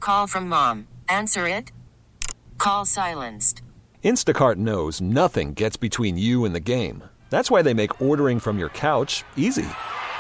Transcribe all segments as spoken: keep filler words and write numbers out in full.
Call from mom. Answer it. Call silenced. Instacart knows nothing gets between you and the game. That's why they make ordering from your couch easy.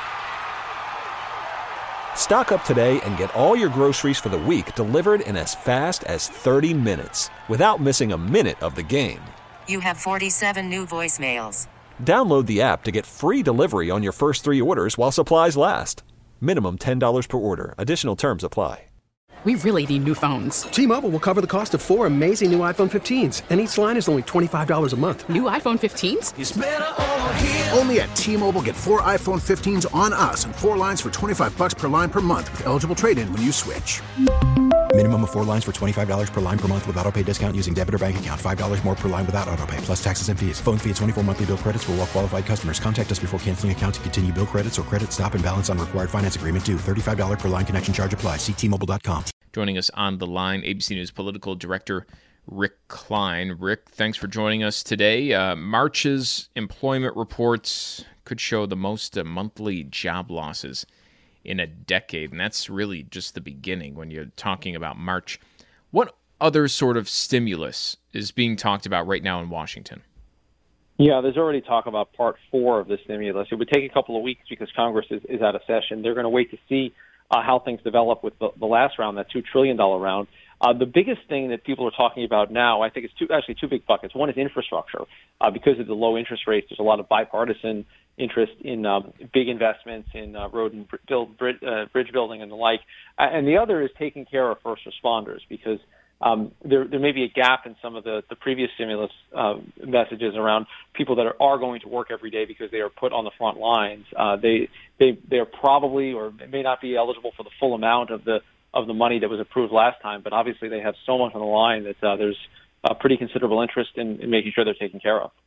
Stock up today and get all your groceries for the week delivered in as fast as thirty minutes without missing a minute of the game. You have forty-seven new voicemails. Download the app to get free delivery on your first three orders while supplies last. Minimum ten dollars per order. Additional terms apply. We really need new phones. T-Mobile will cover the cost of four amazing new iPhone fifteens, and each line is only twenty-five dollars a month. New iPhone fifteens? It's better over here. Only at T-Mobile, get four iPhone fifteens on us and four lines for twenty-five bucks per line per month with eligible trade-in when you switch. Minimum of four lines for twenty-five dollars per line per month with autopay discount using debit or bank account. five dollars more per line without autopay, plus taxes and fees. Phone fee at twenty-four monthly bill credits for well-qualified customers. Contact us before canceling account to continue bill credits or credit stop and balance on required finance agreement due. thirty-five dollars per line connection charge applies. See T Mobile dot com. Joining us on the line, A B C News political director Rick Klein. Rick, thanks for joining us today. Uh, March's employment reports could show the most uh, monthly job losses in a decade, and that's really just the beginning when you're talking about March. What other sort of stimulus is being talked about right now in Washington? Yeah, there's already talk about part four of the stimulus. It would take a couple of weeks because Congress is, is out of session. They're going to wait to see uh, how things develop with the, the last round, that two trillion dollars round. Uh, the biggest thing that people are talking about now, I think it's two, actually two big buckets. One is infrastructure. Uh, because of the low interest rates, there's a lot of bipartisan interest in um, big investments in uh, road and build, bridge, uh, bridge building and the like. Uh, and the other is taking care of first responders because um, there, there may be a gap in some of the, the previous stimulus uh, messages around people that are, are going to work every day because they are put on the front lines. Uh, they, they, they're probably or may not be eligible for the full amount of the of the money that was approved last time, but obviously they have so much on the line that uh, there's a pretty considerable interest in, in making sure they're taken care of.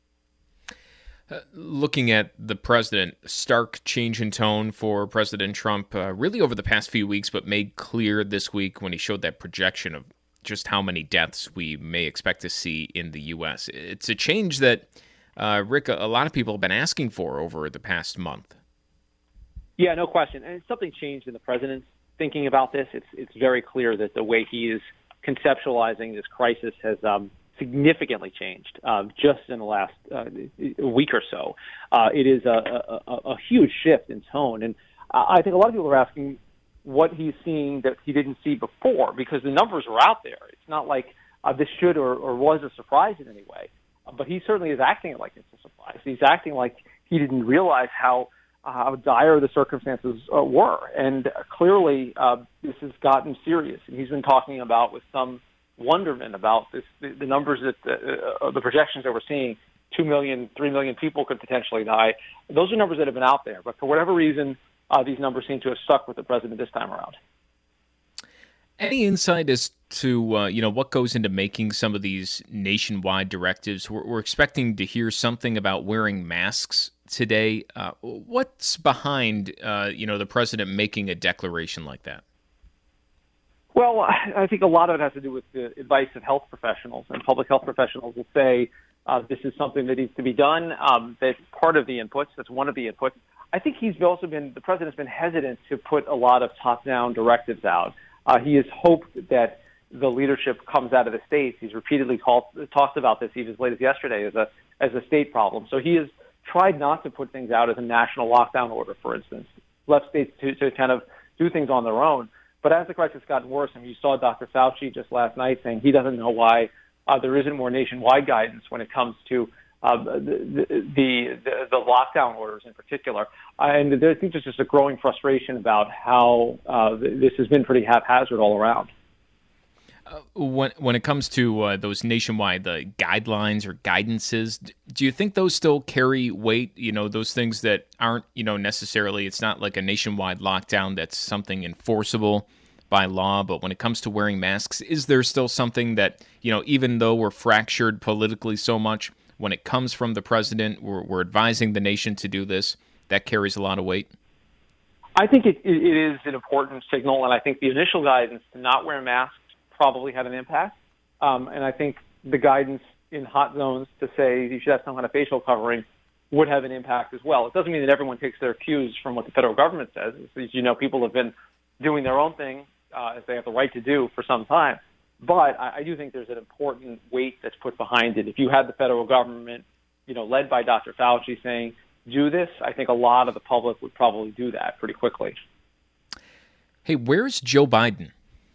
Uh, looking at the president, stark change in tone for President Trump uh, really over the past few weeks, but made clear this week when he showed that projection of just how many deaths we may expect to see in the U S. It's a change that, uh, Rick, a lot of people have been asking for over the past month. Yeah, no question. And something changed in the president's thinking about this. It's it's very clear that the way he is conceptualizing this crisis has um, significantly changed uh, just in the last uh, week or so. Uh, it is a, a, a huge shift in tone. And I think a lot of people are asking what he's seeing that he didn't see before because the numbers are out there. It's not like uh, this should or, or was a surprise in any way. Uh, but he certainly is acting like it's a surprise. He's acting like he didn't realize how how dire the circumstances uh, were. And uh, clearly uh, this has gotten serious. And he's been talking about with some wonderment about this, the, the numbers that, uh, uh, the projections that we're seeing, two million, three million people could potentially die. Those are numbers that have been out there. But for whatever reason, uh, these numbers seem to have stuck with the president this time around. Any insight as to uh, you know what goes into making some of these nationwide directives? We're, we're expecting to hear something about wearing masks today. Uh, what's behind uh, you know the president making a declaration like that? Well, I think a lot of it has to do with the advice of health professionals, and public health professionals will say uh, this is something that needs to be done. Um, that's part of the inputs. That's one of the inputs. I think he's also been the president's been hesitant to put a lot of top-down directives out. Uh, he has hoped that the leadership comes out of the states. He's repeatedly called, talked about this even as late as yesterday as a as a state problem. So he has tried not to put things out as a national lockdown order, for instance, left states to, to kind of do things on their own. But as the crisis gotten worse, and you saw Doctor Fauci just last night saying he doesn't know why uh, there isn't more nationwide guidance when it comes to uh, the, the, the the lockdown orders in particular. Uh, and there, I think there's just a growing frustration about how uh, this has been pretty haphazard all around. Uh, when when it comes to uh, those nationwide the guidelines or guidances, do you think those still carry weight? You know, those things that aren't, you know, necessarily, it's not like a nationwide lockdown that's something enforceable by law, but when it comes to wearing masks, is there still something that, you know, even though we're fractured politically so much, when it comes from the president, we're, we're advising the nation to do this, that carries a lot of weight? I think it, it is an important signal, and I think the initial guidance to not wear masks probably had an impact. Um, and I think the guidance in hot zones to say you should have some kind of facial covering would have an impact as well. It doesn't mean that everyone takes their cues from what the federal government says. As you know, people have been doing their own thing uh, as they have the right to do for some time. But I, I do think there's an important weight that's put behind it. If you had the federal government, you know, led by Doctor Fauci saying, do this, I think a lot of the public would probably do that pretty quickly. Hey, where's Joe Biden?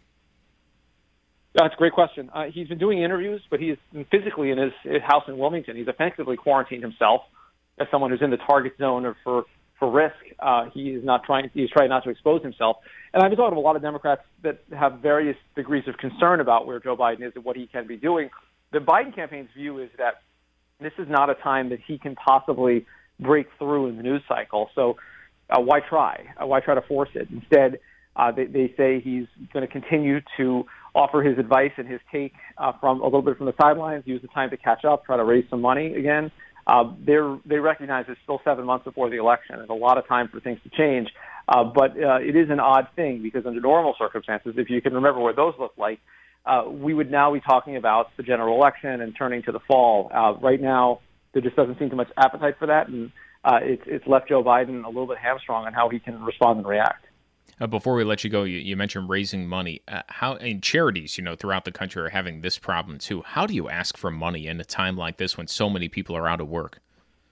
That's a great question. Uh, he's been doing interviews, but he's physically in his, his house in Wilmington. He's effectively quarantined himself as someone who's in the target zone or for, for risk. Uh, he is not trying, he's trying not to expose himself. And I've been talking to a lot of Democrats that have various degrees of concern about where Joe Biden is and what he can be doing. The Biden campaign's view is that this is not a time that he can possibly break through in the news cycle. So uh, why try? Uh, why try to force it? Instead, uh, they, they say he's going to continue to offer his advice and his take uh, from a little bit from the sidelines, use the time to catch up, try to raise some money again. Uh, they're, they recognize it's still seven months before the election. There's a lot of time for things to change. Uh, but uh, it is an odd thing because under normal circumstances, if you can remember what those look like, uh, we would now be talking about the general election and turning to the fall. Uh, right now, there just doesn't seem too much appetite for that, and uh, it's, it's left Joe Biden a little bit hamstrung on how he can respond and react. Uh, before we let you go, you, you mentioned raising money. Uh, how and charities, you know, throughout the country are having this problem too. How do you ask for money in a time like this when so many people are out of work?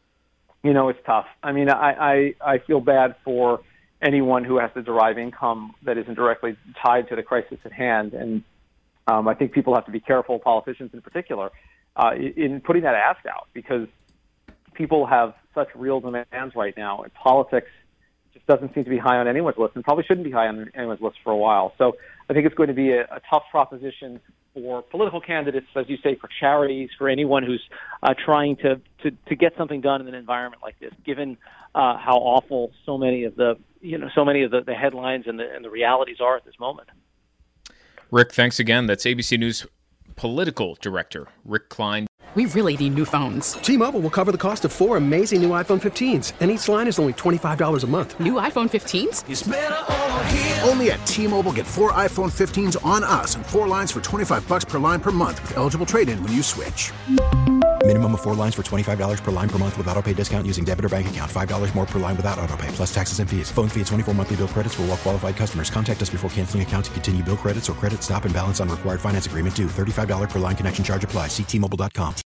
You know, it's tough. I mean, I, I, I feel bad for anyone who has to derive income that isn't directly tied to the crisis at hand. And um, I think people have to be careful, politicians in particular, uh, in putting that ask out because people have such real demands right now, and politics just doesn't seem to be high on anyone's list and probably shouldn't be high on anyone's list for a while. So I think it's going to be a, a tough proposition for political candidates, as you say, for charities, for anyone who's uh, trying to, to, to get something done in an environment like this, given uh, how awful so many of the, you know, so many of the, the headlines and the, and the realities are at this moment. Rick, thanks again. That's A B C News political director, Rick Klein. We really need new phones. T-Mobile will cover the cost of four amazing new iPhone fifteens, and each line is only twenty-five dollars a month. New iPhone fifteens? It's better over here. Only at T-Mobile, get four iPhone fifteens on us and four lines for twenty-five bucks per line per month with eligible trade-in when you switch. Minimum of four lines for twenty-five dollars per line per month with autopay discount using debit or bank account. five dollars more per line without autopay, plus taxes and fees. Phone fee at twenty-four monthly bill credits for well-qualified customers. Contact us before canceling account to continue bill credits or credit stop and balance on required finance agreement due. thirty-five dollars per line connection charge applies. See T Mobile dot com.